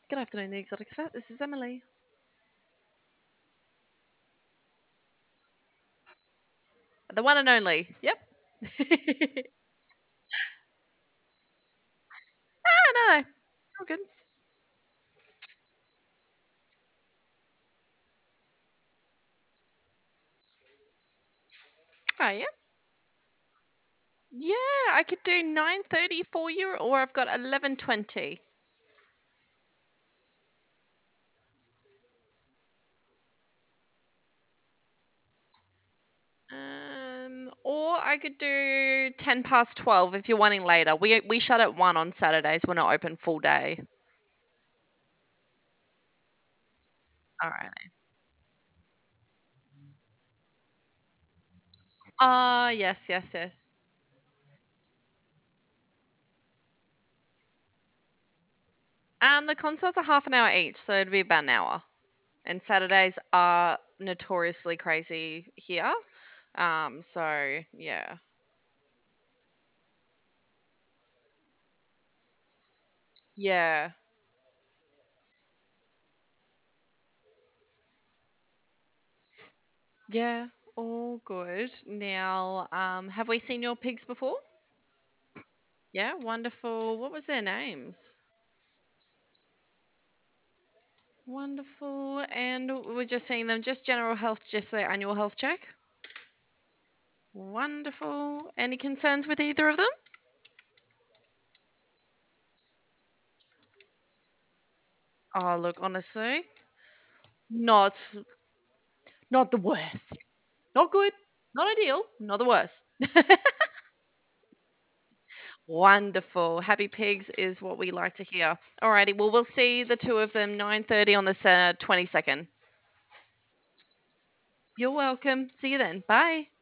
Good afternoon, the Exotic Vet. This is Emily. The one and only. Yep. No. All good. Oh, yeah. Yeah, I could do 9:30 for you, or I've got 11:20. Or I could do 10 past 12 if you're wanting later. We shut at 1 on Saturdays. We're not open full day. All right. Yes. The consults are half an hour each, so it'd be about an hour. And Saturdays are notoriously crazy here. So yeah. Yeah. Yeah, all good. Now, have we seen your pigs before? Yeah, wonderful. What was their names? Wonderful. And we're just seeing them, just general health, just their annual health check. Wonderful. Any concerns with either of them? Oh, look, honestly, not not the worst. Not good. Not ideal. Not the worst. Wonderful. Happy pigs is what we like to hear. Alrighty, well, we'll see the two of them 9:30 on the 22nd. You're welcome. See you then. Bye.